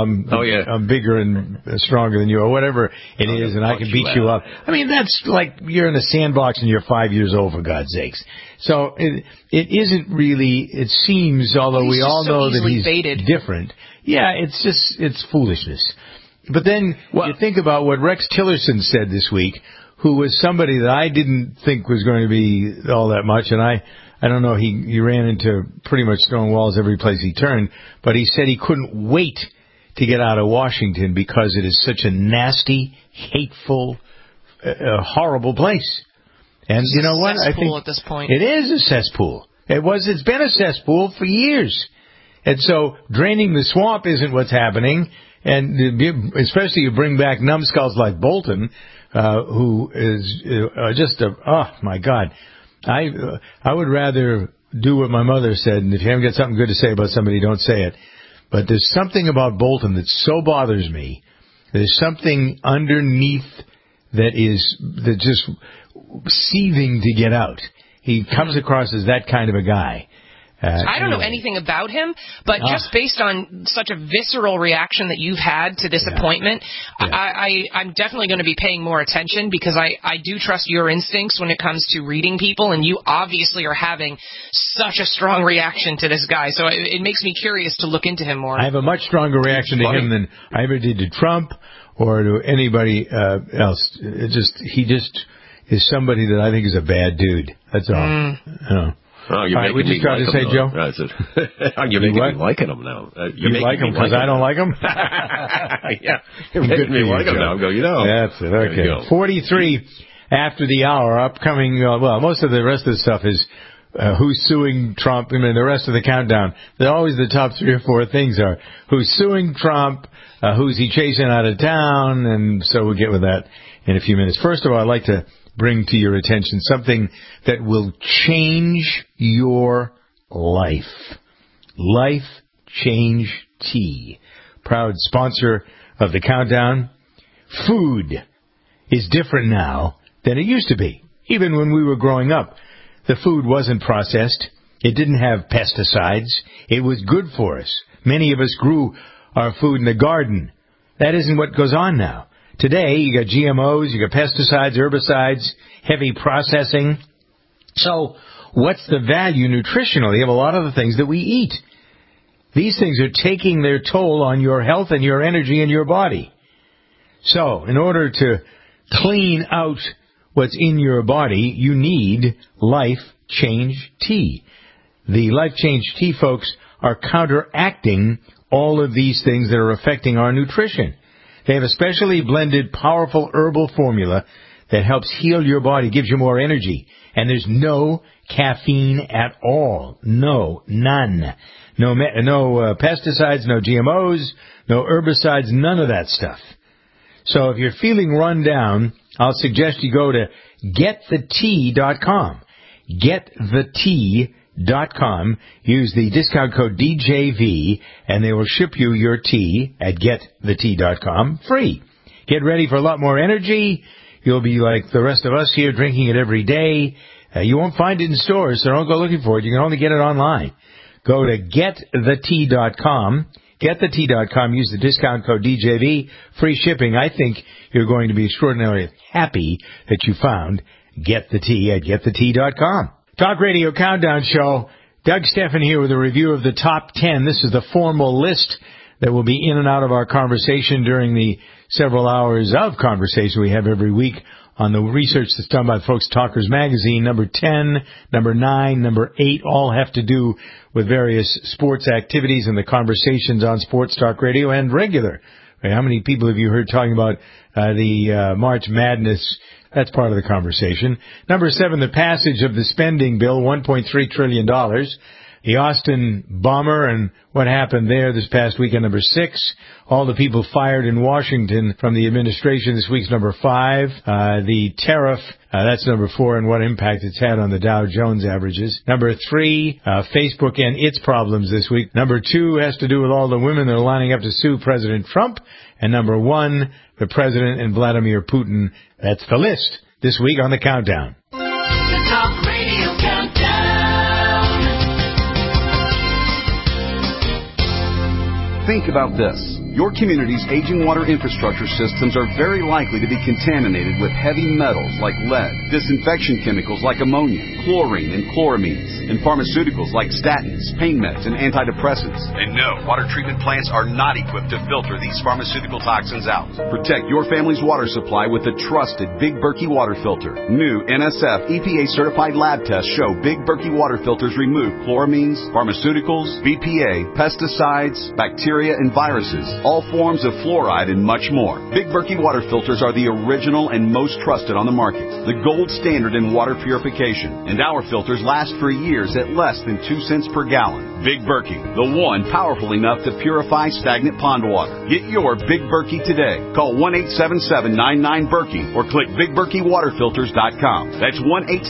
Speaker 4: bigger and stronger than you, or whatever it is, and I can beat you up. I mean, that's like you're in a sandbox and you're 5 years old, for God's sakes. So it isn't really, it seems, although we all know that he's different. Yeah, it's foolishness. But then you think about what Rex Tillerson said this week, who was somebody that I didn't think was going to be all that much, and I don't know, he ran into pretty much stone walls every place he turned, but he said he couldn't wait to get out of Washington because it is such a nasty, hateful, horrible place. And you know what? I think
Speaker 6: at this point.
Speaker 4: It is a cesspool. It's been a cesspool for years. And so draining the swamp isn't what's happening. And especially you bring back numbskulls like Bolton, who is just my God. I would rather do what my mother said, and if you haven't got something good to say about somebody, don't say it. But there's something about Bolton that so bothers me. There's something underneath that just seething to get out. He comes across as that kind of a guy.
Speaker 6: I don't know anything about him, but just based on such a visceral reaction that you've had to this appointment, I'm definitely going to be paying more attention because I do trust your instincts when it comes to reading people, and you obviously are having such a strong reaction to this guy. So it makes me curious to look into him more.
Speaker 4: I have a much stronger reaction to him than I ever did to Trump or to anybody else. He just is somebody that I think is a bad dude. That's all.
Speaker 5: Oh, you're making me
Speaker 4: like him,
Speaker 5: Joe? You're making me liking him now.
Speaker 4: You like him because I don't like him?
Speaker 5: Yeah. You're making me like him now. I'm going,
Speaker 4: That's it. Okay. 43 after the hour. Upcoming, most of the rest of the stuff is who's suing Trump. I mean, the rest of the countdown, they're always the top 3 or 4 things are who's suing Trump, who's he chasing out of town, and so we'll get with that in a few minutes. First of all, I'd like to bring to your attention something that will change your life. Life Change Tea, proud sponsor of the countdown. Food is different now than it used to be. Even when we were growing up, the food wasn't processed. It didn't have pesticides. It was good for us. Many of us grew our food in the garden. That isn't what goes on now. Today, you got GMOs, you got pesticides, herbicides, heavy processing. So, what's the value nutritionally of a lot of the things that we eat? These things are taking their toll on your health and your energy and your body. So, in order to clean out what's in your body, you need Life Change Tea. The Life Change Tea folks are counteracting all of these things that are affecting our nutrition. They have a specially blended, powerful herbal formula that helps heal your body, gives you more energy. And there's no caffeine at all. No, none. No pesticides, no GMOs, no herbicides, none of that stuff. So if you're feeling run down, I'll suggest you go to getthetea.com. Getthetea.com. Use the discount code DJV, and they will ship you your tea at getthetea.com free. Get ready for a lot more energy. You'll be like the rest of us here, drinking it every day. You won't find it in stores, so don't go looking for it. You can only get it online. Go to getthetea.com. Getthetea.com. Use the discount code DJV. Free shipping. I think you're going to be extraordinarily happy that you found Get the Tea at getthetea.com. Talk Radio Countdown Show. Doug Steffen here with a review of the top 10. This is the formal list that will be in and out of our conversation during the several hours of conversation we have every week on the research that's done by folks at Talkers Magazine. Number 10, number 9, number 8 all have to do with various sports activities and the conversations on Sports Talk Radio and regular. Right, how many people have you heard talking about the March Madness? That's part of the conversation. Number 7, the passage of the spending bill, $1.3 trillion. The Austin bomber and what happened there this past weekend, number 6. All the people fired in Washington from the administration this week's number 5. The tariff, that's number 4, and what impact it's had on the Dow Jones averages. Number 3, Facebook and its problems this week. Number 2 has to do with all the women that are lining up to sue President Trump. And number 1, the President and Vladimir Putin. That's the list this week on the Countdown.
Speaker 3: The Talk Radio Countdown.
Speaker 21: Think about this. Your community's aging water infrastructure systems are very likely to be contaminated with heavy metals like lead, disinfection chemicals like ammonia, chlorine and chloramines, and pharmaceuticals like statins, pain meds, and antidepressants. And no, water treatment plants are not equipped to filter these pharmaceutical toxins out. Protect your family's water supply with the trusted Big Berkey water filter. New NSF EPA-certified lab tests show Big Berkey water filters remove chloramines, pharmaceuticals, BPA, pesticides, bacteria, and viruses, all forms of fluoride, and much more. Big Berkey water filters are the original and most trusted on the market, the gold standard in water purification, and our filters last for years at less than 2 cents per gallon. Big Berkey, the one powerful enough to purify stagnant pond water. Get your Big Berkey today. Call 1-877-99-BERKEY or click BigBerkeyWaterFilters.com. That's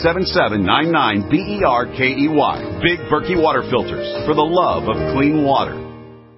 Speaker 21: 1-877-99-BERKEY. Big Berkey Water Filters, for the love of clean water.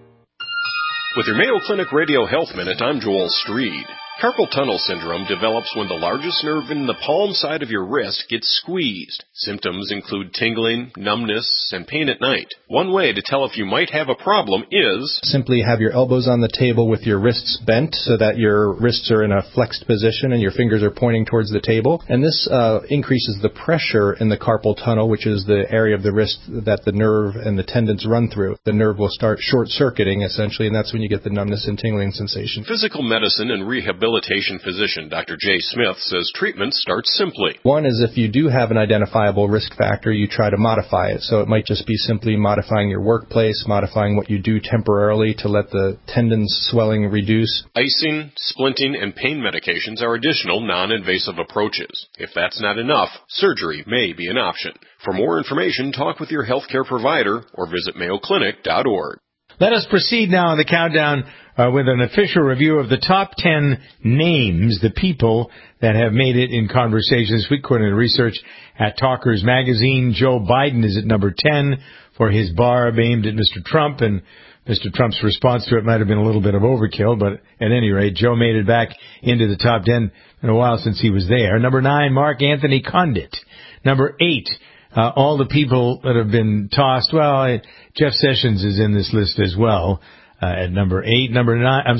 Speaker 22: With your Mayo Clinic Radio Health Minute, I'm Joel Streed. Carpal tunnel syndrome develops when the largest nerve in the palm side of your wrist gets squeezed. Symptoms include tingling, numbness, and pain at night. One way to tell if you might have a problem is
Speaker 23: simply have your elbows on the table with your wrists bent so that your wrists are in a flexed position and your fingers are pointing towards the table. And this increases the pressure in the carpal tunnel, which is the area of the wrist that the nerve and the tendons run through. The nerve will start short-circuiting, essentially, and that's when you get the numbness and tingling sensation.
Speaker 22: Physical medicine and rehabilitation physician Dr. Jay Smith says treatment starts simply.
Speaker 23: One is if you do have an identifiable risk factor, you try to modify it. So it might just be simply modifying your workplace, modifying what you do temporarily to let the tendons swelling reduce.
Speaker 22: Icing, splinting, and pain medications are additional non-invasive approaches. If that's not enough, surgery may be an option. For more information, talk with your healthcare provider or visit mayoclinic.org.
Speaker 4: Let us proceed now on the countdown with an official review of the top 10 names, the people that have made it in conversation this week, according to research at Talkers Magazine. Joe Biden is at number 10 for his barb aimed at Mr. Trump, and Mr. Trump's response to it might have been a little bit of overkill, but at any rate, Joe made it back into the top 10 in a while since he was there. Number 9, Mark Anthony Condit. Number 8, all the people that have been tossed. Well, Jeff Sessions is in this list as well at number 8. Number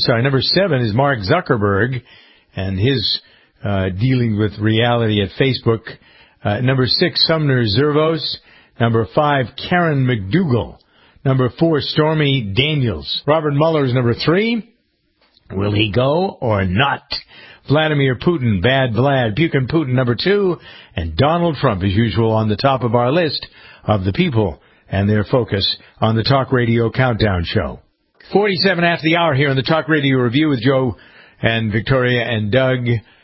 Speaker 4: 7 is Mark Zuckerberg and his dealing with reality at Facebook. Number 6, Sumner Zervos. Number 5, Karen McDougal. Number 4, Stormy Daniels. Robert Mueller is number 3. Will he go or not? Vladimir Putin, Bad Vlad, Pukin Putin, number 2, and Donald Trump, as usual, on the top of our list of the people and their focus on the Talk Radio Countdown Show. 47 after the hour here on the Talk Radio Review with Joe and Victoria and Doug.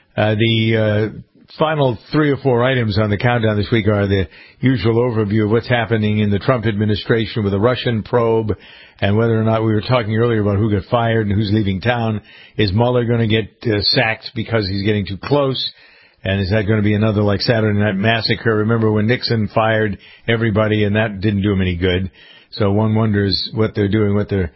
Speaker 4: The final 3 or 4 items on the countdown this week are the usual overview of what's happening in the Trump administration with a Russian probe and whether or not we were talking earlier about who got fired and who's leaving town. Is Mueller going to get sacked because he's getting too close? And is that going to be another like Saturday Night Massacre? Remember when Nixon fired everybody and that didn't do him any good? So one wonders what they're doing, what the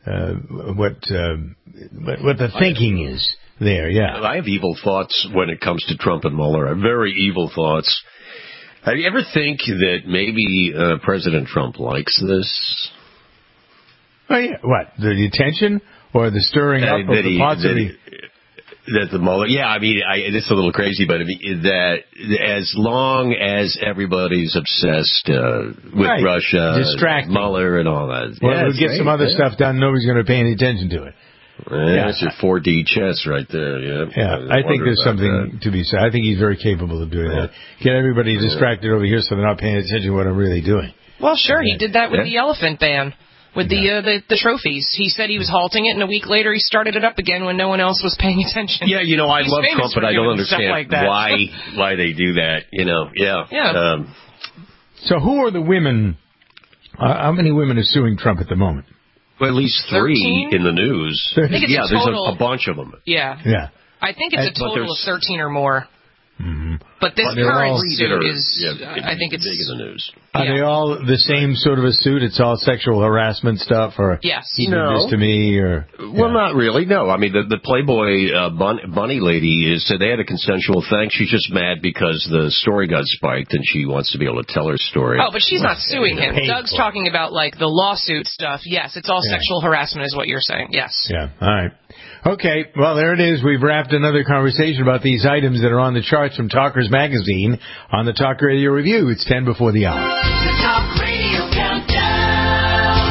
Speaker 4: thinking is there. Yeah,
Speaker 5: I have evil thoughts when it comes to Trump and Mueller. Very evil thoughts. Do you ever think that maybe President Trump likes this?
Speaker 4: Oh yeah, what, the attention or the stirring up of the possibility?
Speaker 5: That the Mueller, yeah, I mean, it's a little crazy, but I mean, that as long as everybody's obsessed with Russia,
Speaker 4: distracting
Speaker 5: Mueller and all that,
Speaker 4: well, we'll get some other stuff done. Nobody's going to pay any attention to it.
Speaker 5: That's your 4D chess right there.
Speaker 4: Yeah, I think there's something to be said. I think he's very capable of doing that. Get everybody distracted over here so they're not paying attention to what I'm really doing.
Speaker 6: Well, sure, he did that with the elephant ban. With the trophies. He said he was halting it, and a week later he started it up again when no one else was paying attention.
Speaker 5: Yeah, I love Trump, but I don't understand
Speaker 6: like
Speaker 5: why they do that, Yeah.
Speaker 4: So who are the women How many women are suing Trump at the moment?
Speaker 5: Well, at least 3 in the news.
Speaker 6: I think it's
Speaker 5: yeah,
Speaker 6: a total,
Speaker 5: there's a bunch of them.
Speaker 6: Yeah.
Speaker 4: Yeah.
Speaker 6: I think it's a total of 13 or more.
Speaker 4: Mm-hmm.
Speaker 6: But this current suit is,
Speaker 5: I
Speaker 6: think it's
Speaker 5: big in the news.
Speaker 4: Are they all the same sort of a suit? It's all sexual harassment stuff, or
Speaker 6: yes,
Speaker 4: he did this to me, or
Speaker 5: well, not really. No, I mean the Playboy bunny lady said they had a consensual thing. She's just mad because the story got spiked, and she wants to be able to tell her story.
Speaker 6: Oh, but she's not suing him. Doug's talking about like the lawsuit stuff. Yes, it's all sexual harassment, is what you're saying. Yes.
Speaker 4: Yeah. All right. Okay, well, there it is. We've wrapped another conversation about these items that are on the charts from Talkers Magazine on the Talk Radio Review. It's 10 before the hour.
Speaker 3: The Talk Radio Countdown.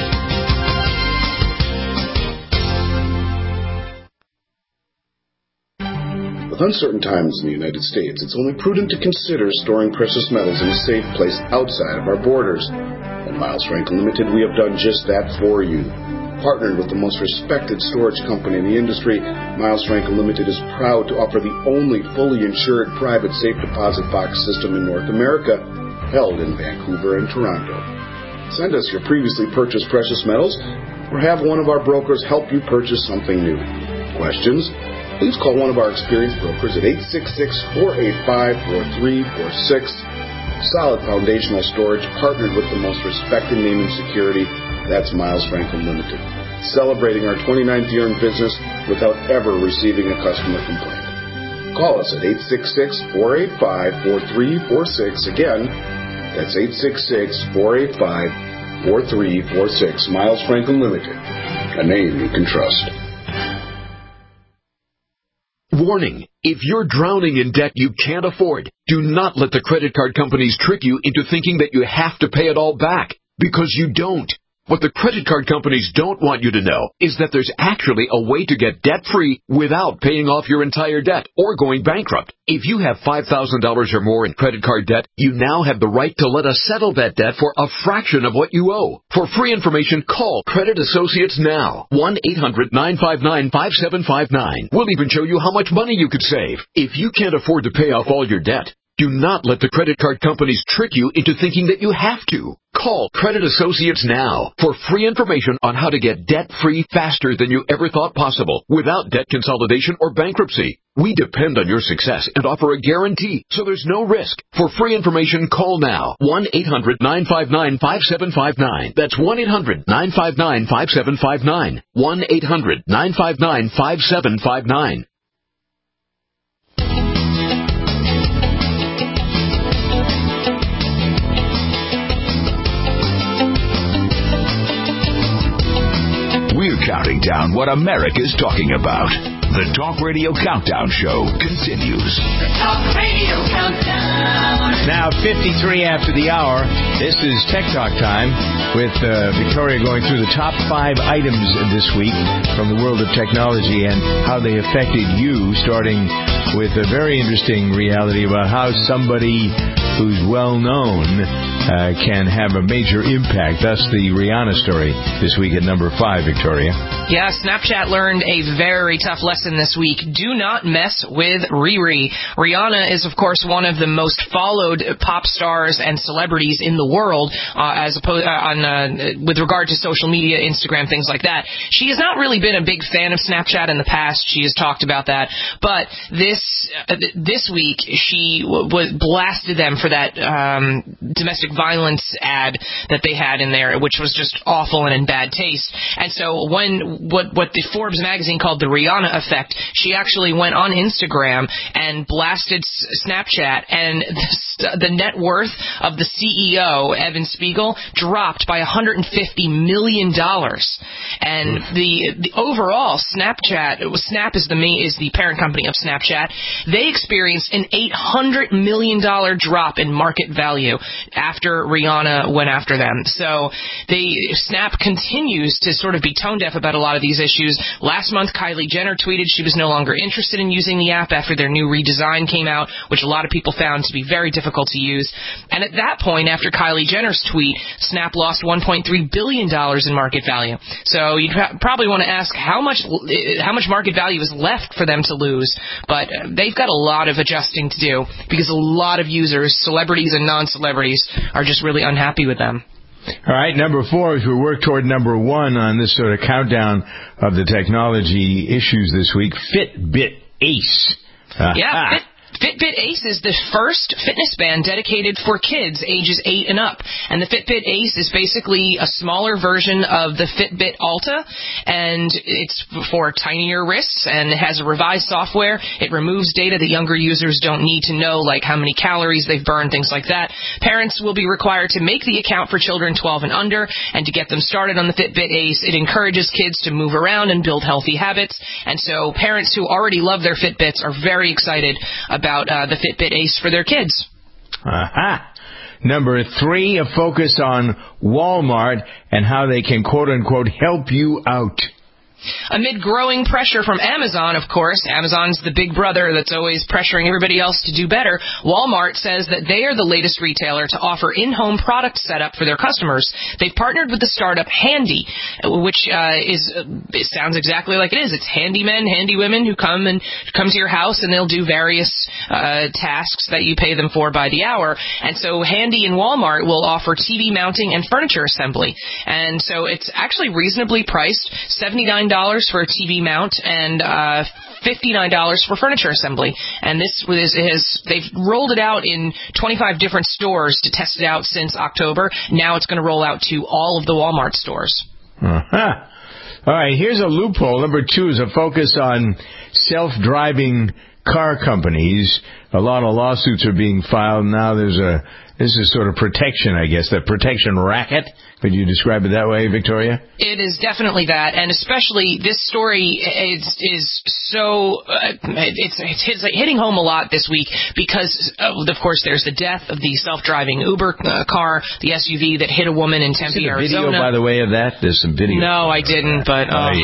Speaker 7: With uncertain times in the United States, it's only prudent to consider storing precious metals in a safe place outside of our borders. At Miles Franklin Limited, we have done just that for you. Partnered with the most respected storage company in the industry, Miles Franklin Limited is proud to offer the only fully insured private safe deposit box system in North America, held in Vancouver and Toronto. Send us your previously purchased precious metals, or have one of our brokers help you purchase something new. Questions? Please call one of our experienced brokers at 866-485-4346. Solid foundational storage, partnered with the most respected name in security. That's Miles Franklin Limited. Celebrating our 29th year in business without ever receiving a customer complaint. Call us at 866-485-4346. Again, that's 866-485-4346. Miles Franklin Limited. A name you can trust.
Speaker 18: Warning. If you're drowning in debt you can't afford, do not let the credit card companies trick you into thinking that you have to pay it all back, because you don't. What the credit card companies don't want you to know is that there's actually a way to get debt-free without paying off your entire debt or going bankrupt. If you have $5,000 or more in credit card debt, you now have the right to let us settle that debt for a fraction of what you owe. For free information, call Credit Associates now. 1-800-959-5759. We'll even show you how much money you could save. If you can't afford to pay off all your debt, do not let the credit card companies trick you into thinking that you have to. Call Credit Associates now for free information on how to get debt-free faster than you ever thought possible without debt consolidation or bankruptcy. We depend on your success and offer a guarantee, so there's no risk. For free information, call now. 1-800-959-5759. That's 1-800-959-5759. 1-800-959-5759.
Speaker 2: We're counting down what America's talking about. The Talk Radio Countdown Show continues.
Speaker 3: The Talk Radio Countdown.
Speaker 4: Now, 53 after the hour, this is Tech Talk time with Victoria going through the top 5 items this week from the world of technology and how they affected you, starting with a very interesting reality about how somebody who's well-known can have a major impact. That's the Rihanna story this week at number 5, Victoria.
Speaker 6: Yeah, Snapchat learned a very tough lesson this week. Do not mess with Riri. Rihanna is, of course, one of the most followed pop stars and celebrities in the world, with regard to social media, Instagram, things like that. She has not really been a big fan of Snapchat in the past. She has talked about that. But this week, she blasted them for that domestic violence ad that they had in there, which was just awful and in bad taste. And so what the Forbes magazine called the Rihanna effect, she actually went on Instagram and blasted Snapchat, and the net worth of the CEO, Evan Spiegel, dropped by $150 million. And the overall Snap is the parent company of Snapchat. They experienced an $800 million drop in market value after Rihanna went after them. So Snap continues to sort of be tone deaf about a lot of these issues. Last month, Kylie Jenner tweeted she was no longer interested in using the app after their new redesign came out, which a lot of people found to be very difficult to use. And at that point, after Kylie Jenner's tweet, Snap lost $1.3 billion in market value. So you'd probably want to ask how much market value is left for them to lose. But they've got a lot of adjusting to do because a lot of users, celebrities and non-celebrities, are just really unhappy with them.
Speaker 4: All right, number 4, as we work toward number 1 on this sort of countdown of the technology issues this week, Fitbit Ace.
Speaker 6: Yeah, Fitbit Ace is the first fitness band dedicated for kids ages 8 and up. And the Fitbit Ace is basically a smaller version of the Fitbit Alta, and it's for tinier wrists, and it has a revised software. It removes data that younger users don't need to know, like how many calories they've burned, things like that. Parents will be required to make the account for children 12 and under, and to get them started on the Fitbit Ace, it encourages kids to move around and build healthy habits. And so parents who already love their Fitbits are very excited about the Fitbit Ace for their kids.
Speaker 4: Number 3, a focus on Walmart and how they can, quote-unquote, help you out.
Speaker 6: Amid growing pressure from Amazon, of course, Amazon's the big brother that's always pressuring everybody else to do better, Walmart says that they are the latest retailer to offer in-home product setup for their customers. They've partnered with the startup Handy, which it sounds exactly like it is. It's handymen, handy women who come to your house, and they'll do various tasks that you pay them for by the hour. And so Handy and Walmart will offer TV mounting and furniture assembly. And so it's actually reasonably priced, $79 for a TV mount and $59 for furniture assembly. And this they've rolled it out in 25 different stores to test it out since October. Now it's going to roll out to all of the Walmart stores.
Speaker 4: All right, here's a loophole. Number 2 is a focus on self-driving car companies. A lot of lawsuits are being filed now. This is sort of protection, I guess, the protection racket. Could you describe it that way, Victoria?
Speaker 6: It is definitely that, and especially this story is so it's hitting home a lot this week because, of course, there's the death of the self-driving Uber car, the SUV that hit a woman in Tempe, Arizona.
Speaker 4: Video, by the way, of that? There's some video.
Speaker 6: No, I didn't, but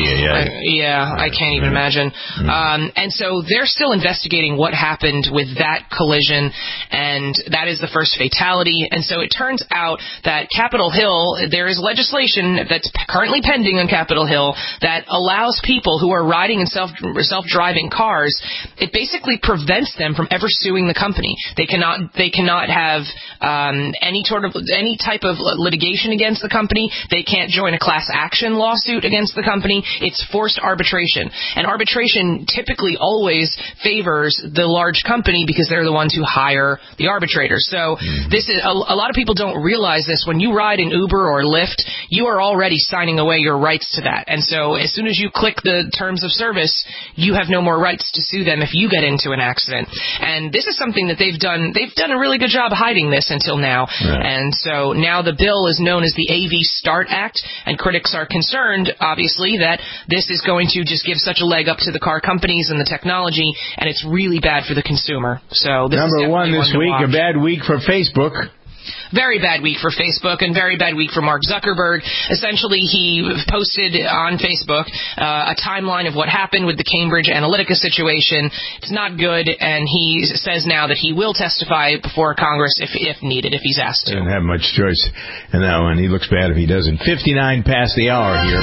Speaker 6: I can't even imagine. And so they're still investigating what happened with that collision, and that is the first fatality. And so it turns out that Capitol Hill, there is legislation that's currently pending on Capitol Hill that allows people who are riding in self-driving cars, it basically prevents them from ever suing the company. They cannot have any type of litigation against the company. They can't join a class action lawsuit against the company. It's forced arbitration. And arbitration typically always favors the large company because they're the ones who hire the arbitrators. So this is a lot of people don't realize this. When you ride in Uber or Lyft, you are already signing away your rights to that. And so as soon as you click the terms of service, you have no more rights to sue them if you get into an accident. And this is something that they've done a really good job hiding this until now. Right. And so now the bill is known as the AV START Act, and critics are concerned, obviously, that this is going to just give such a leg up to the car companies and the technology, and it's really bad for the consumer. So this
Speaker 4: Number 1 this week, a bad week for Facebook.
Speaker 6: Very bad week for Facebook and very bad week for Mark Zuckerberg. Essentially, he posted on Facebook a timeline of what happened with the Cambridge Analytica situation. It's not good, and he says now that he will testify before Congress if needed, if he's asked to.
Speaker 4: Doesn't have much choice in that one. He looks bad if he doesn't. 59 past the hour here.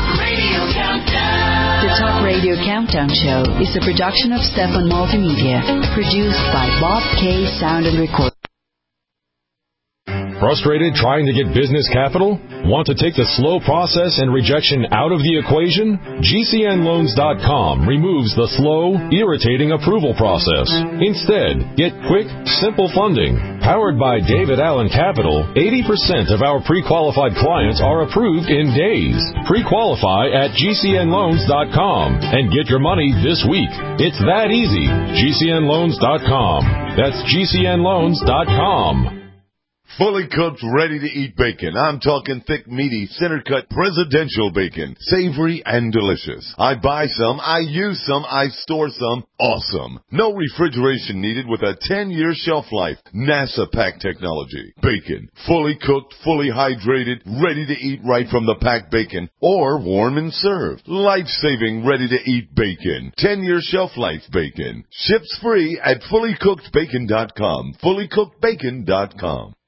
Speaker 8: The Talk Radio Countdown Show is a production of Stefan Multimedia, produced by Bob K. Sound and Record.
Speaker 11: Frustrated trying to get business capital? Want to take the slow process and rejection out of the equation? GCNLoans.com removes the slow, irritating approval process. Instead, get quick, simple funding. Powered by David Allen Capital, 80% of our pre-qualified clients are approved in days. Pre-qualify at GCNLoans.com and get your money this week. It's that easy. GCNLoans.com. That's GCNLoans.com.
Speaker 13: Fully cooked, ready-to-eat bacon. I'm talking thick, meaty, center-cut presidential bacon. Savory and delicious. I buy some, I use some, I store some. Awesome. No refrigeration needed with a 10-year shelf life. NASA pack technology. Bacon. Fully cooked, fully hydrated, ready to eat right from the packed bacon. Or warm and served. Life-saving, ready-to-eat bacon. 10-year shelf life bacon. Ships free at fullycookedbacon.com. Fullycookedbacon.com.